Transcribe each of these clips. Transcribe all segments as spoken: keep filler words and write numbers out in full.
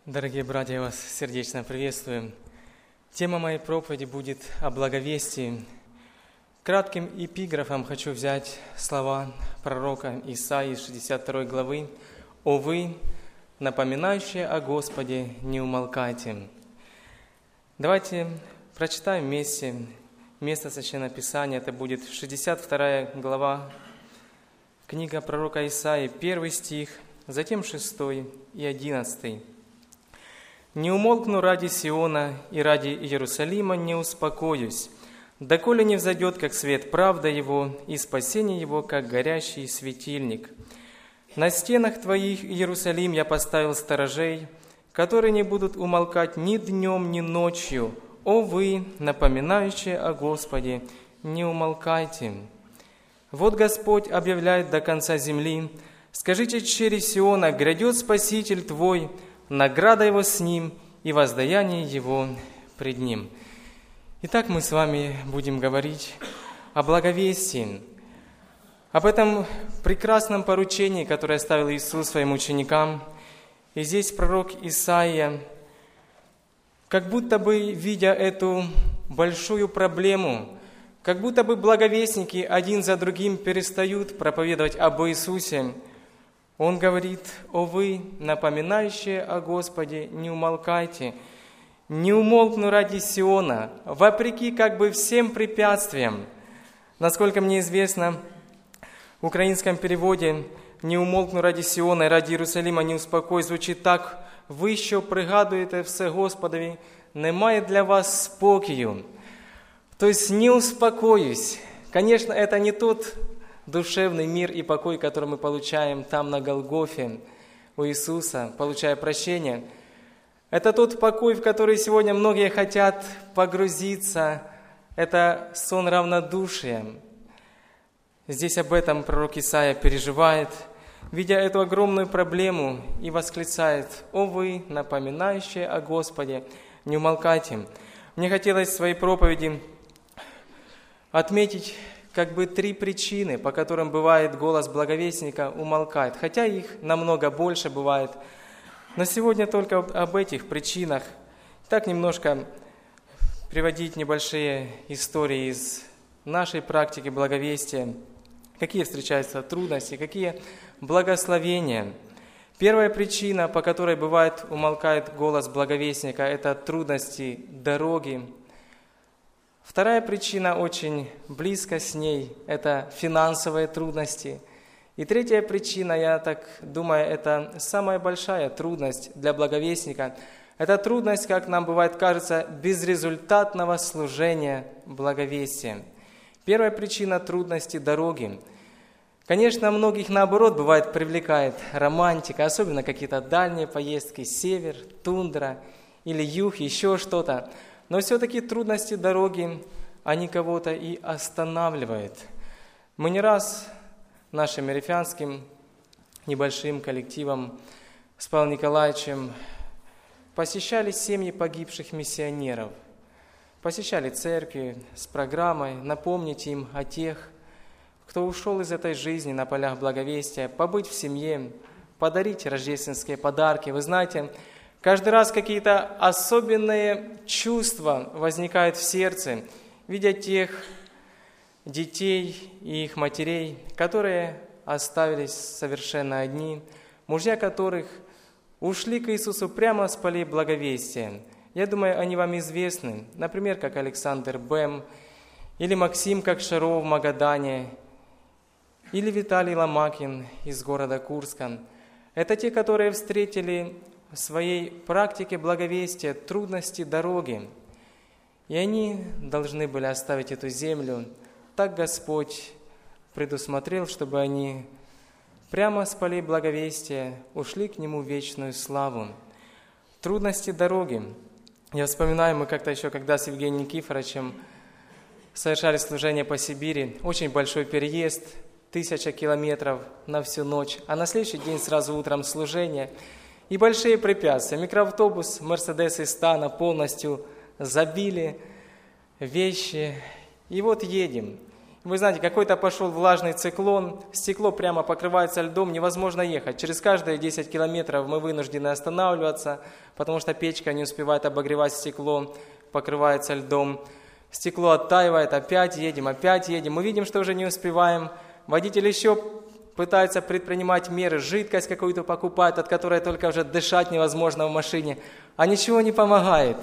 Дорогие братья, я вас сердечно приветствую. Тема моей проповеди будет о благовестии. Кратким эпиграфом хочу взять слова пророка Исаии шестьдесят второй главы. «О вы, напоминающие о Господе, не умолкайте». Давайте прочитаем вместе место Священного Писания. Это будет шестьдесят вторая глава, книга пророка Исаии, первый стих, затем шестой и одиннадцатый. «Не умолкну ради Сиона и ради Иерусалима не успокоюсь, доколе не взойдет, как свет правда его, и спасение его, как горящий светильник. На стенах твоих, Иерусалим, я поставил сторожей, которые не будут умолкать ни днем, ни ночью. О вы, напоминающие о Господе, не умолкайте. Вот Господь объявляет до конца земли: скажите через Сиона, грядет Спаситель твой, награда его с ним и воздаяние его пред ним». Итак, мы с вами будем говорить о благовестии, об этом прекрасном поручении, которое оставил Иисус своим ученикам. И здесь пророк Исаия, как будто бы видя эту большую проблему, как будто бы благовестники один за другим перестают проповедовать об Иисусе, он говорит: «О вы, напоминающие о Господе, не умолкайте, не умолкну ради Сиона, вопреки как бы всем препятствиям». Насколько мне известно, в украинском переводе «не умолкну ради Сиона и ради Иерусалима не успокой» звучит так: «Ви, що пригадуєте все Господові, немає для вас спокою». То есть «не успокоюсь». Конечно, это не тот душевный мир и покой, который мы получаем там на Голгофе у Иисуса, получая прощение. Это тот покой, в который сегодня многие хотят погрузиться. Это сон равнодушия. Здесь об этом пророк Исаия переживает, видя эту огромную проблему, и восклицает: «О вы, напоминающие о Господе, не умолкайте». Мне хотелось в своей проповеди отметить как бы три причины, по которым бывает голос благовестника умолкает, хотя их намного больше бывает. Но сегодня только об этих причинах. Так немножко приводить небольшие истории из нашей практики благовестия. Какие встречаются трудности, какие благословения. Первая причина, по которой бывает умолкает голос благовестника, это трудности дороги. Вторая причина, очень близко с ней, это финансовые трудности. И третья причина, я так думаю, это самая большая трудность для благовестника. Это трудность, как нам бывает кажется, безрезультатного служения благовестия. Первая причина трудности дороги. Конечно, многих наоборот бывает привлекает романтика, особенно какие-то дальние поездки, север, тундра или юг, еще что-то. Но все-таки трудности дороги, они кого-то и останавливают. Мы не раз нашим эрефянским небольшим коллективом с Павлом Николаевичем посещали семьи погибших миссионеров, посещали церкви с программой напомнить им о тех, кто ушел из этой жизни на полях благовестия, побыть в семье, подарить рождественские подарки. Вы знаете, каждый раз какие-то особенные чувства возникают в сердце, видя тех детей и их матерей, которые остались совершенно одни, мужья которых ушли к Иисусу прямо с полей благовестия. Я думаю, они вам известны, например, как Александр Бэм, или Максим Кокшаров в Магадане, или Виталий Ломакин из города Курска. Это те, которые встретили в своей практике благовестия трудности дороги. И они должны были оставить эту землю. Так Господь предусмотрел, чтобы они прямо с полей благовестия ушли к Нему в вечную славу. Трудности дороги. Я вспоминаю, мы как-то еще, когда с Евгением Никифоровичем совершали служение по Сибири, очень большой переезд, тысяча километров на всю ночь, а на следующий день сразу утром служение. И большие препятствия. Микроавтобус Мерседес Истана полностью забили вещи. И вот едем. Вы знаете, какой-то пошел влажный циклон, стекло прямо покрывается льдом, невозможно ехать. Через каждые десять километров мы вынуждены останавливаться, потому что печка не успевает обогревать стекло, покрывается льдом. Стекло оттаивает, опять едем, опять едем. Мы видим, что уже не успеваем. Водитель еще пытается предпринимать меры, жидкость какую-то покупает, от которой только уже дышать невозможно в машине, а ничего не помогает.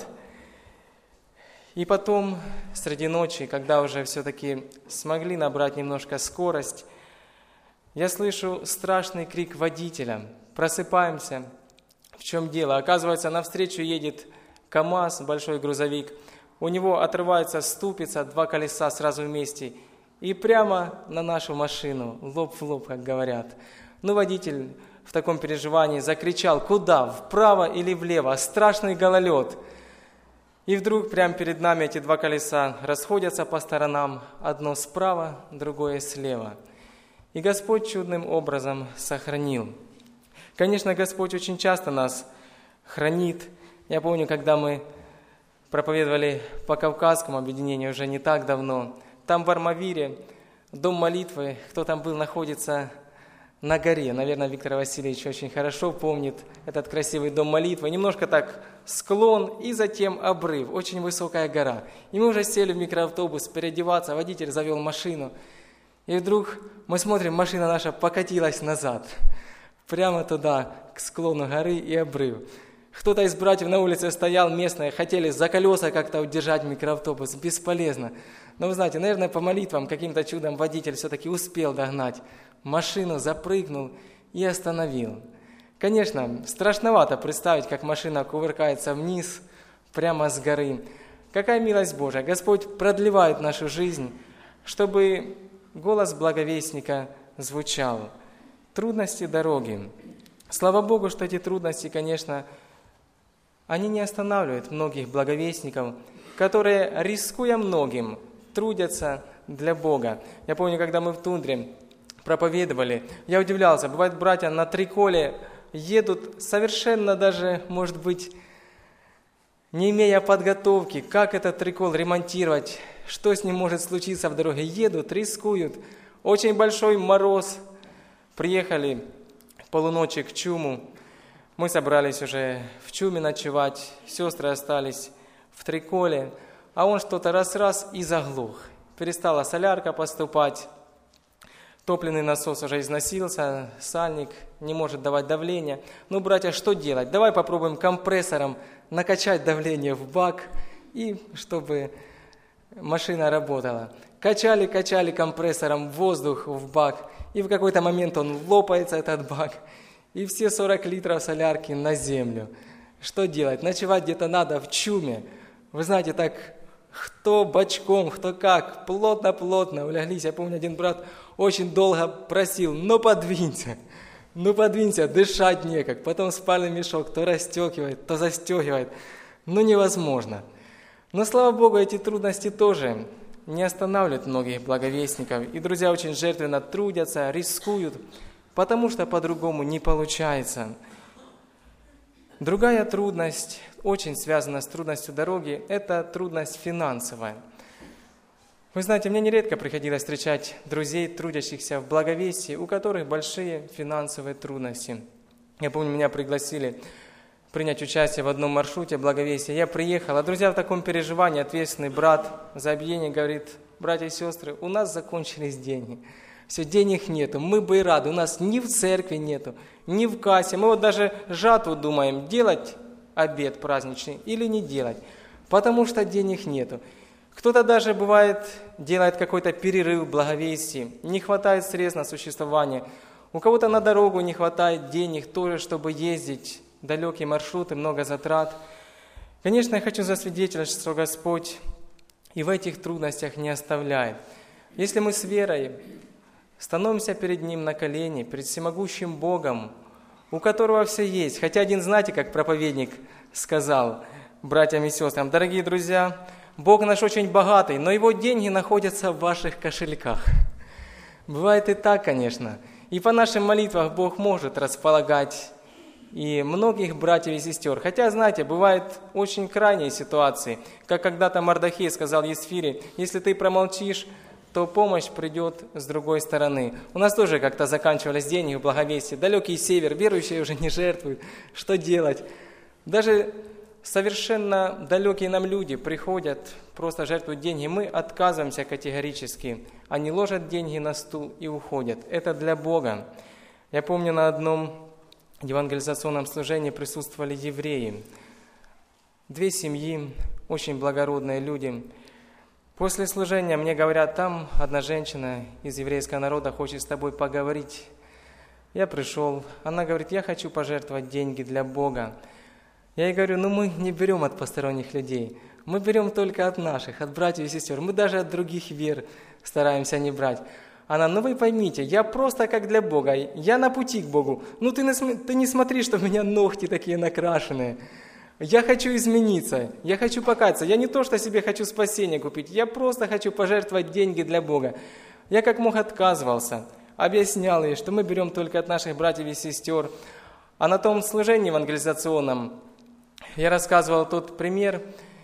И потом, среди ночи, когда уже все-таки смогли набрать немножко скорость, я слышу страшный крик водителя. Просыпаемся. В чем дело? Оказывается, навстречу едет КАМАЗ, большой грузовик. У него отрывается ступица, два колеса сразу вместе. И прямо на нашу машину, лоб в лоб, как говорят. Ну, водитель в таком переживании закричал: куда? Вправо или влево? Страшный гололед. И вдруг прямо перед нами эти два колеса расходятся по сторонам, одно справа, другое слева. И Господь чудным образом сохранил. Конечно, Господь очень часто нас хранит. Я помню, когда мы проповедовали по Кавказскому объединению уже не так давно, там в Армавире дом молитвы, кто там был, находится на горе. Наверное, Виктор Васильевич очень хорошо помнит этот красивый дом молитвы. Немножко так склон и затем обрыв, очень высокая гора. И мы уже сели в микроавтобус переодеваться, водитель завел машину. И вдруг мы смотрим, машина наша покатилась назад, прямо туда, к склону горы и обрыв. Кто-то из братьев на улице стоял, местные, хотели за колеса как-то удержать микроавтобус. Бесполезно. Но вы знаете, наверное, по молитвам каким-то чудом водитель все-таки успел догнать. Машину запрыгнул и остановил. Конечно, страшновато представить, как машина кувыркается вниз, прямо с горы. Какая милость Божия! Господь продлевает нашу жизнь, чтобы голос благовестника звучал. Трудности дороги. Слава Богу, что эти трудности, конечно, они не останавливают многих благовестников, которые, рискуя многим, трудятся для Бога. Я помню, когда мы в тундре проповедовали, я удивлялся. Бывает, братья на триколе едут совершенно даже, может быть, не имея подготовки, как этот трикол ремонтировать, что с ним может случиться в дороге. Едут, рискуют. Очень большой мороз. Приехали в полуночи к Чуму. Мы собрались уже в Чуме ночевать. Сестры остались в триколе. А он что-то раз-раз и заглох. Перестала солярка поступать. Топливный насос уже износился, сальник не может давать давление. Ну, братья, что делать? Давай попробуем компрессором накачать давление в бак, и чтобы машина работала. Качали, качали компрессором воздух в бак, и в какой-то момент он лопается, этот бак, и все сорок литров солярки на землю. Что делать? Ночевать где-то надо в Чуме. Вы знаете, так кто бочком, кто как, плотно-плотно улеглись. Я помню, один брат очень долго просил: ну подвинься, ну подвинься, дышать некак. Потом спальный мешок то расстегивает, то застегивает. Ну невозможно. Но, слава Богу, эти трудности тоже не останавливают многих благовестников. И друзья очень жертвенно трудятся, рискуют, потому что по-другому не получается. Другая трудность, очень связана с трудностью дороги, это трудность финансовая. Вы знаете, мне нередко приходилось встречать друзей, трудящихся в благовестии, у которых большие финансовые трудности. Я помню, меня пригласили принять участие в одном маршруте благовестия. Я приехал, а друзья в таком переживании, ответственный брат за объединение говорит: братья и сестры, у нас закончились деньги. Все, денег нету, мы бы и рады, у нас ни в церкви нету, ни в кассе. Мы вот даже жатву думаем, делать обед праздничный или не делать, потому что денег нету. Кто-то даже, бывает, делает какой-то перерыв в благовестии, не хватает средств на существование. У кого-то на дорогу не хватает денег тоже, чтобы ездить, далекие маршруты, много затрат. Конечно, я хочу засвидетельствовать, что Господь и в этих трудностях не оставляет. Если мы с верой становимся перед Ним на колени, перед всемогущим Богом, у которого все есть. Хотя один, знаете, как проповедник сказал братьям и сестрам: дорогие друзья, Бог наш очень богатый, но Его деньги находятся в ваших кошельках. Бывает и так, конечно. И по нашим молитвам Бог может располагать и многих братьев и сестер. Хотя, знаете, бывают очень крайние ситуации, как когда-то Мардохей сказал Есфире: если ты промолчишь, то помощь придет с другой стороны. У нас тоже как-то заканчивались деньги в благовестии. Далекий север, верующие уже не жертвуют. Что делать? Даже совершенно далекие нам люди приходят, просто жертвуют деньги. Мы отказываемся категорически. Они ложат деньги на стул и уходят. Это для Бога. Я помню, на одном евангелизационном служении присутствовали евреи. Две семьи, очень благородные люди. После служения мне говорят, там одна женщина из еврейского народа хочет с тобой поговорить. Я пришел, она говорит, я хочу пожертвовать деньги для Бога. Я ей говорю, ну мы не берем от посторонних людей, мы берем только от наших, от братьев и сестер. Мы даже от других вер стараемся не брать. Она, ну вы поймите, я просто как для Бога, я на пути к Богу. Ну ты, ты не смотри, что у меня ногти такие накрашенные. Я хочу измениться, я хочу покаяться. Я не то, что себе хочу спасение купить, я просто хочу пожертвовать деньги для Бога. Я как мог отказывался, объяснял ей, что мы берем только от наших братьев и сестер. А на том служении евангелизационном я рассказывал тот пример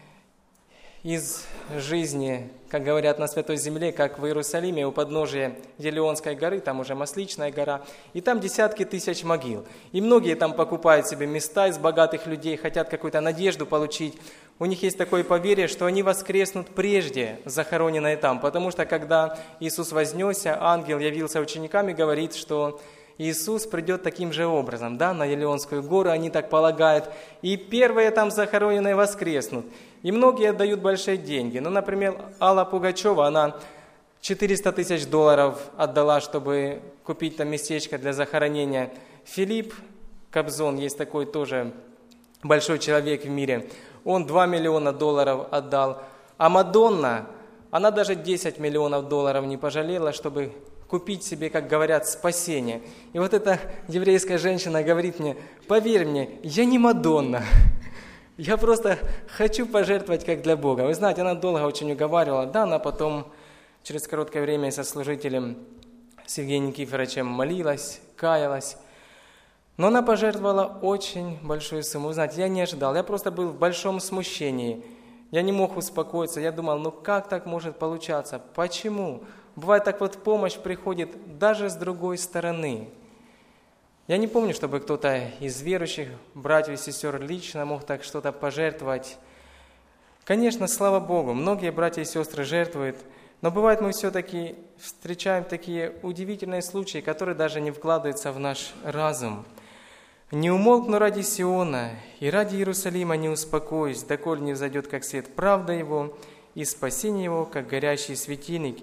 из жизни, как говорят, на Святой Земле, как в Иерусалиме у подножия Елеонской горы, там уже Масличная гора, и там десятки тысяч могил. И многие там покупают себе места из богатых людей, хотят какую-то надежду получить. У них есть такое поверье, что они воскреснут прежде, захороненные там, потому что когда Иисус вознесся, ангел явился ученикам и говорит, что Иисус придет таким же образом, да, на Елеонскую гору, они так полагают, и первые там захороненные воскреснут. И многие отдают большие деньги. Ну, например, Алла Пугачева, она четыреста тысяч долларов отдала, чтобы купить там местечко для захоронения. Филипп Кобзон, есть такой тоже большой человек в мире, он два миллиона долларов отдал. А Мадонна, она даже десять миллионов долларов не пожалела, чтобы купить себе, как говорят, спасение. И вот эта еврейская женщина говорит мне, поверь мне, я не Мадонна. Я просто хочу пожертвовать как для Бога. Вы знаете, она долго очень уговаривала. Да, она потом через короткое время со служителем, с Евгением Никифоровичем молилась, каялась. Но она пожертвовала очень большую сумму. Вы знаете, я не ожидал. Я просто был в большом смущении. Я не мог успокоиться. Я думал, ну как так может получаться? Почему? Бывает так вот, помощь приходит даже с другой стороны. Я не помню, чтобы кто-то из верующих, братьев и сестер, лично мог так что-то пожертвовать. Конечно, слава Богу, многие братья и сестры жертвуют, но бывает мы все-таки встречаем такие удивительные случаи, которые даже не вкладываются в наш разум. «Не умолкну ради Сиона, и ради Иерусалима не успокоюсь, доколе не взойдет, как свет, правда его, и спасение его, как горящий светильник».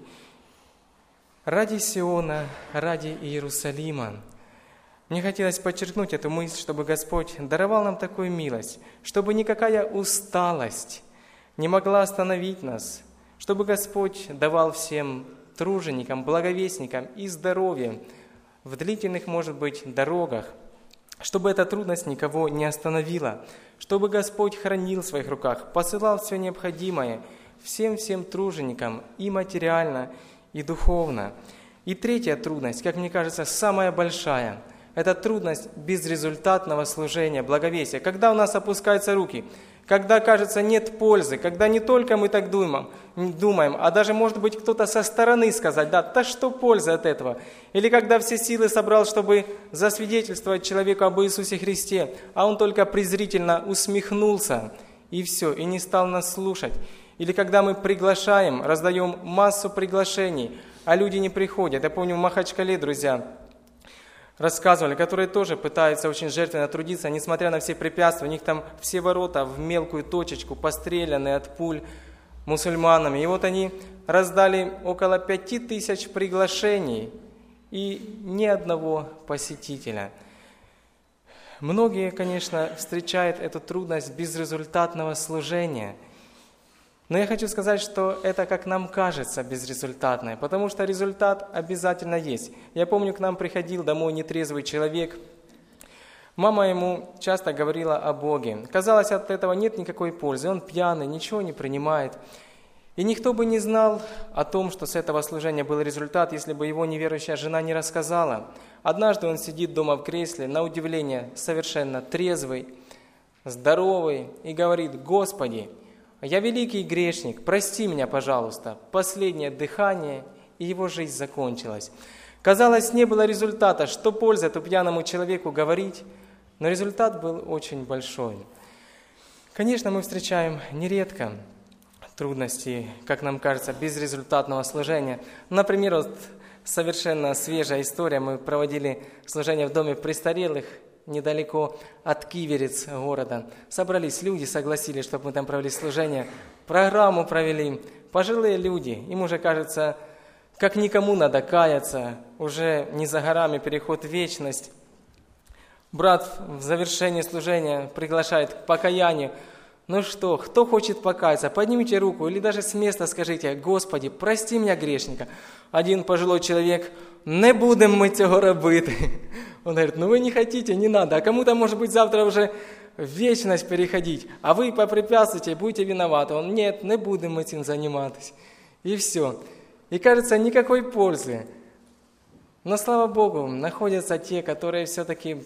Ради Сиона, ради Иерусалима. Мне хотелось подчеркнуть эту мысль, чтобы Господь даровал нам такую милость, чтобы никакая усталость не могла остановить нас, чтобы Господь давал всем труженикам, благовестникам и здоровье в длительных, может быть, дорогах, чтобы эта трудность никого не остановила, чтобы Господь хранил в своих руках, посылал все необходимое всем-всем труженикам и материально, и духовно. И третья трудность, как мне кажется, самая большая – это трудность безрезультатного служения, благовестия. Когда у нас опускаются руки, когда, кажется, нет пользы, когда не только мы так думаем, думаем, а даже, может быть, кто-то со стороны сказать, да, да что польза от этого? Или когда все силы собрал, чтобы засвидетельствовать человеку об Иисусе Христе, а он только презрительно усмехнулся, и все, и не стал нас слушать. Или когда мы приглашаем, раздаем массу приглашений, а люди не приходят. Я помню, в Махачкале, друзья, рассказывали, которые тоже пытаются очень жертвенно трудиться, несмотря на все препятствия. У них там все ворота в мелкую точечку, постреляны от пуль мусульманами. И вот они раздали около пяти тысяч приглашений и ни одного посетителя. Многие, конечно, встречают эту трудность безрезультатного служения. Но я хочу сказать, что это, как нам кажется, безрезультатное, потому что результат обязательно есть. Я помню, к нам приходил домой нетрезвый человек. Мама ему часто говорила о Боге. Казалось, от этого нет никакой пользы. Он пьяный, ничего не принимает. И никто бы не знал о том, что с этого служения был результат, если бы его неверующая жена не рассказала. Однажды он сидит дома в кресле, на удивление совершенно трезвый, здоровый, и говорит: «Господи, я великий грешник, прости меня, пожалуйста, последнее дыхание, и его жизнь закончилась. Казалось, не было результата, что польза этому пьяному человеку говорить, но результат был очень большой. Конечно, мы встречаем нередко трудности, как нам кажется, безрезультатного служения. Например, вот совершенно свежая история. Мы проводили служение в доме престарелых, недалеко от Киверец города. Собрались люди, согласились, чтобы мы там провели служение. Программу провели. Пожилые люди, им уже кажется, как никому надо каяться, уже не за горами переход в вечность. Брат в завершении служения приглашает к покаянию. Ну что, кто хочет покаяться, поднимите руку или даже с места скажите: «Господи, прости меня, грешника». Один пожилой человек: «Не будем мы цього робити». Он говорит: «Ну вы не хотите, не надо, а кому-то, может быть, завтра уже в вечность переходить, а вы попрепятствуете, будете виноваты». Он: «Нет, не будем мы этим заниматься». И все. И кажется, никакой пользы. Но, слава Богу, находятся те, которые все-таки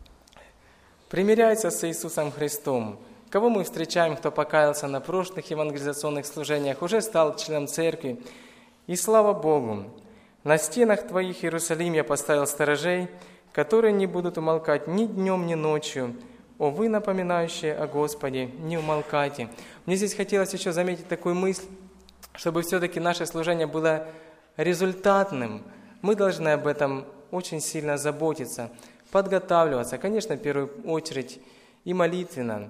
примиряются с Иисусом Христом. Кого мы встречаем, кто покаялся на прошлых евангелизационных служениях, уже стал членом церкви. И слава Богу, на стенах Твоих, Иерусалим, я поставил сторожей, которые не будут умолкать ни днем, ни ночью. О, вы, напоминающие о Господе, не умолкайте. Мне здесь хотелось еще заметить такую мысль, чтобы все-таки наше служение было результатным. Мы должны об этом очень сильно заботиться, подготавливаться, конечно, в первую очередь и молитвенно,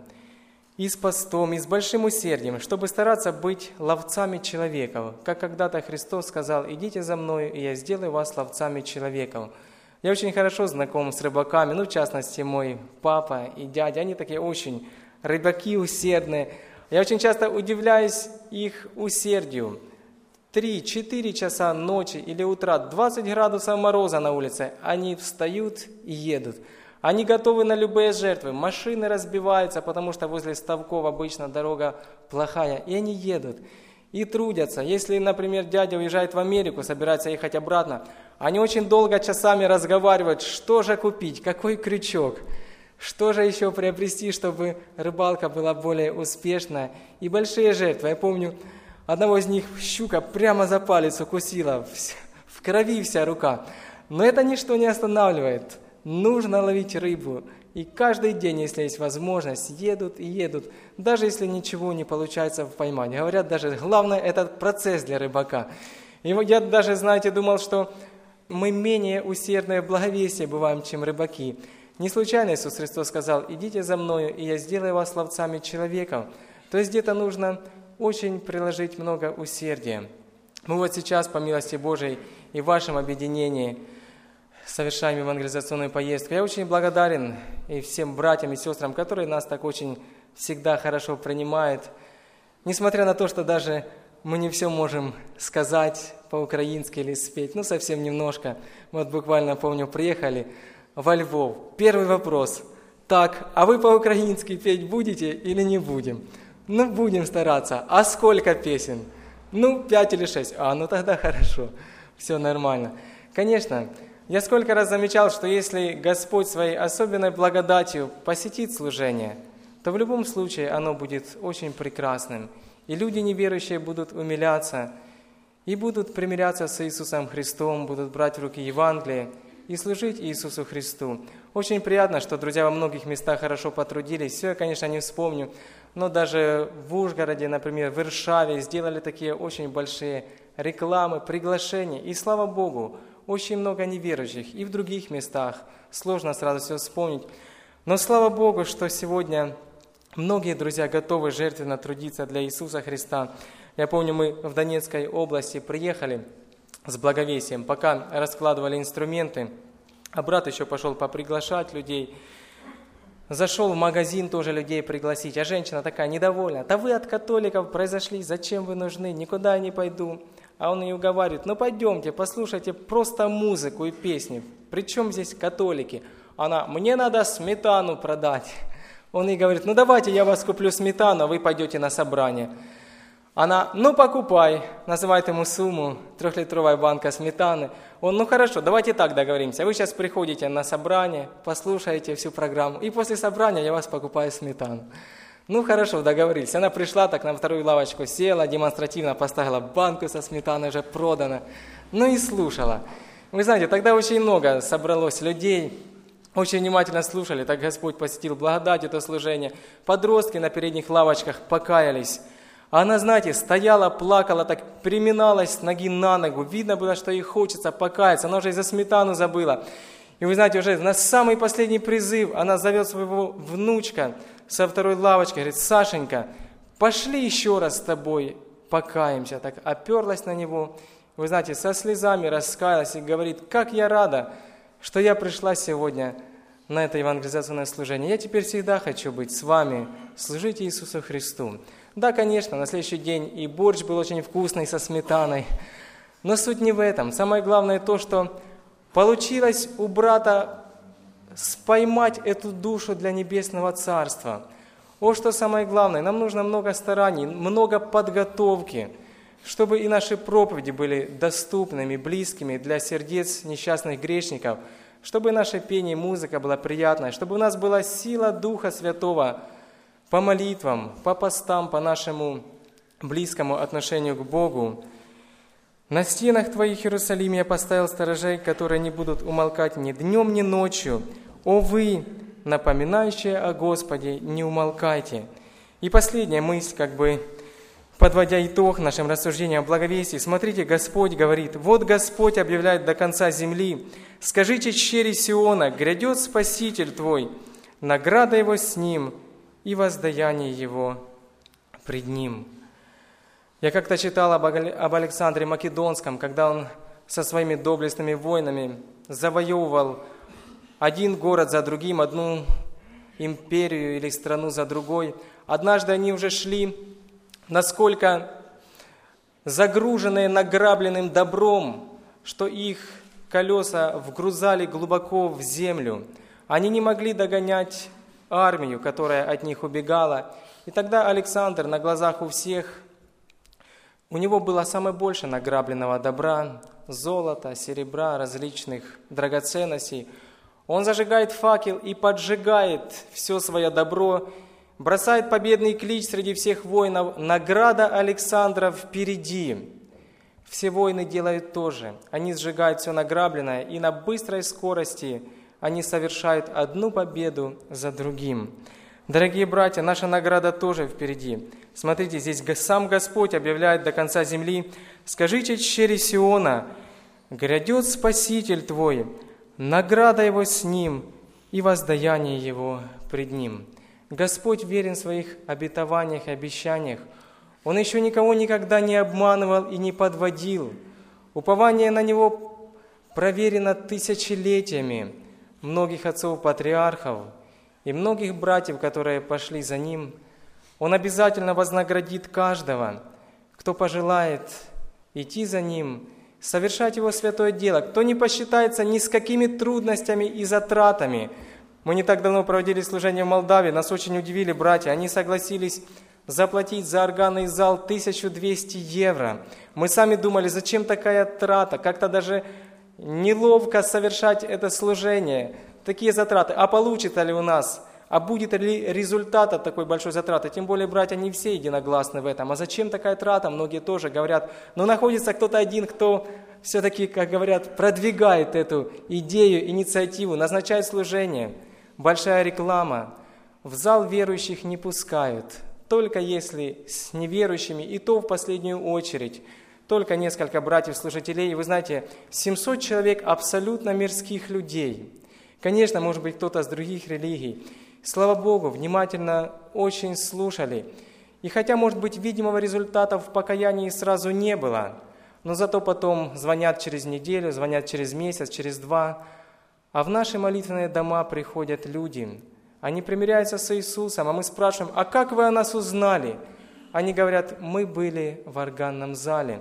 и с постом, и с большим усердием, чтобы стараться быть ловцами человеков. Как когда-то Христос сказал: «Идите за Мною, и я сделаю вас ловцами человеков». Я очень хорошо знаком с рыбаками, ну, в частности, мой папа и дядя, они такие очень рыбаки усердные. Я очень часто удивляюсь их усердию. Три-четыре часа ночи или утра, двадцать градусов мороза на улице, они встают и едут. Они готовы на любые жертвы, машины разбиваются, потому что возле ставков обычно дорога плохая, и они едут, и трудятся. Если, например, дядя уезжает в Америку, собирается ехать обратно, они очень долго часами разговаривают, что же купить, какой крючок, что же еще приобрести, чтобы рыбалка была более успешная, и большие жертвы. Я помню, одного из них щука прямо за палец укусила, в крови вся рука, но это ничто не останавливает. Нужно ловить рыбу. И каждый день, если есть возможность, едут и едут. Даже если ничего не получается поймать. Говорят, даже главное этот процесс для рыбака. И я даже, знаете, думал, что мы менее усердные в благовестии бываем, чем рыбаки. Не случайно Иисус Христос сказал: «Идите за Мною, и я сделаю вас ловцами человеков». То есть где-то нужно очень приложить много усердия. Мы вот сейчас, по милости Божией и в вашем объединении, совершаем евангелизационную поездку. Я очень благодарен и всем братьям и сестрам, которые нас так очень всегда хорошо принимают. Несмотря на то, что даже мы не все можем сказать по-украински или спеть, ну совсем немножко. Вот буквально, помню, приехали во Львов. Первый вопрос: так, а вы по-украински петь будете или не будем? Ну, будем стараться. А сколько песен? Ну, пять или шесть. А, ну тогда хорошо. Все нормально. Конечно, я сколько раз замечал, что если Господь своей особенной благодатью посетит служение, то в любом случае оно будет очень прекрасным. И люди неверующие будут умиляться и будут примиряться с Иисусом Христом, будут брать в руки Евангелие и служить Иисусу Христу. Очень приятно, что друзья во многих местах хорошо потрудились. Все я, конечно, не вспомню, но даже в Ужгороде, например, в Варшаве сделали такие очень большие рекламы, приглашения. И слава Богу, очень много неверующих, и в других местах. Сложно сразу все вспомнить. Но слава Богу, что сегодня многие друзья готовы жертвенно трудиться для Иисуса Христа. Я помню, мы в Донецкой области приехали с благовестием, пока раскладывали инструменты, а брат еще пошел поприглашать людей. Зашел в магазин тоже людей пригласить, а женщина такая недовольна. «Да вы от католиков произошли, зачем вы нужны? Никуда я не пойду». А он ее уговаривает: «Ну пойдемте, послушайте просто музыку и песни. Причем здесь католики?» Она: «Мне надо сметану продать». Он ей говорит: «Ну давайте я вас куплю сметану, а вы пойдете на собрание». Она: «Ну покупай», называет ему сумму, трехлитровая банка сметаны. Он: «Ну хорошо, давайте так договоримся. Вы сейчас приходите на собрание, послушаете всю программу, и после собрания я вас покупаю сметану». Ну хорошо, договорились. Она пришла, так на вторую лавочку села, демонстративно поставила банку со сметаной, уже продана. Ну и слушала. Вы знаете, тогда очень много собралось людей, очень внимательно слушали, так Господь посетил благодать это служение. Подростки на передних лавочках покаялись. А она, знаете, стояла, плакала, так переминалась с ноги на ногу. Видно было, что ей хочется покаяться. Она уже и за сметану забыла. И вы знаете, уже на самый последний призыв она зовет своего внучка со второй лавочки. Говорит: Сашенька, пошли еще раз с тобой покаемся. Так оперлась на него. Вы знаете, со слезами раскаялась и говорит: как я рада, что я пришла сегодня на это евангелизационное служение. Я теперь всегда хочу быть с вами, служить Иисусу Христу. Да, конечно, на следующий день и борщ был очень вкусный со сметаной. Но суть не в этом. Самое главное то, что получилось у брата споймать эту душу для Небесного Царства. Вот что самое главное. Нам нужно много стараний, много подготовки, чтобы и наши проповеди были доступными, близкими для сердец несчастных грешников, чтобы наше пение и музыка была приятной, чтобы у нас была сила Духа Святого по молитвам, по постам, по нашему близкому отношению к Богу. На стенах Твоих, Иерусалим, я поставил сторожей, которые не будут умолкать ни днем, ни ночью. О вы, напоминающие о Господе, не умолкайте. И последняя мысль, как бы подводя итог нашим рассуждениям о благовестии. Смотрите, Господь говорит: вот Господь объявляет до конца земли: скажите чере Сиона, грядет Спаситель твой, награда его с ним и воздаяние его пред ним. Я как-то читал об Александре Македонском, когда он со своими доблестными воинами завоевывал один город за другим, одну империю или страну за другой. Однажды они уже шли насколько загруженные награбленным добром, что их колеса вгрузали глубоко в землю. Они не могли догонять армию, которая от них убегала. И тогда Александр на глазах у всех, у него было самое большее награбленного добра, золота, серебра, различных драгоценностей. Он зажигает факел и поджигает все свое добро, бросает победный клич среди всех воинов: награда Александра впереди. Все воины делают то же. Они сжигают все награбленное, и на быстрой скорости они совершают одну победу за другим. Дорогие братья, наша награда тоже впереди. Смотрите, здесь сам Господь объявляет до конца земли: скажите чере Сиона, грядет Спаситель твой, награда его с ним и воздаяние его пред ним. Господь верен в своих обетованиях и обещаниях. Он еще никого никогда не обманывал и не подводил. Упование на Него проверено тысячелетиями многих отцов-патриархов и многих братьев, которые пошли за Ним. Он обязательно вознаградит каждого, кто пожелает идти за Ним, совершать Его святое дело, кто не посчитается ни с какими трудностями и затратами. Мы не так давно проводили служение в Молдавии, нас очень удивили братья, они согласились заплатить за органный зал тысячу двести евро. Мы сами думали, зачем такая трата, как-то даже неловко совершать это служение, такие затраты. А получится ли у нас, а будет ли результат от такой большой затраты? Тем более, братья, не все единогласны в этом. А зачем такая трата? Многие тоже говорят, но находится кто-то один, кто все-таки, как говорят, продвигает эту идею, инициативу, назначает служение. Большая реклама. В зал верующих не пускают, только если с неверующими, и то в последнюю очередь. Только несколько братьев-служителей. И вы знаете, семьсот человек абсолютно мирских людей. Конечно, может быть, кто-то с других религий. Слава Богу, внимательно очень слушали. И хотя, может быть, видимого результата в покаянии сразу не было, но зато потом звонят через неделю, звонят через месяц, через два. А в наши молитвенные дома приходят люди. Они примиряются с Иисусом, а мы спрашиваем: а как вы о нас узнали? Они говорят: мы были в органном зале.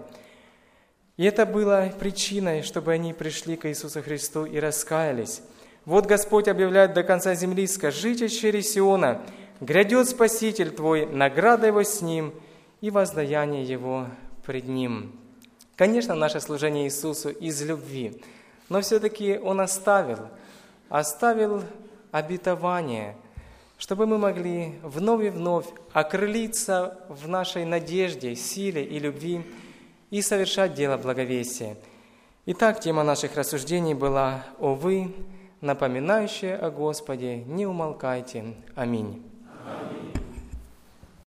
И это было причиной, чтобы они пришли к Иисусу Христу и раскаялись. Вот Господь объявляет до конца земли: скажите чере Сиона, грядет Спаситель твой, награда его с ним и воздаяние его пред ним. Конечно, наше служение Иисусу из любви, но все-таки Он оставил, оставил обетование, чтобы мы могли вновь и вновь окрылиться в нашей надежде, силе и любви и совершать дело благовестия. Итак, тема наших рассуждений была «О вы, напоминающие о Господе, не умолкайте». Аминь. Аминь.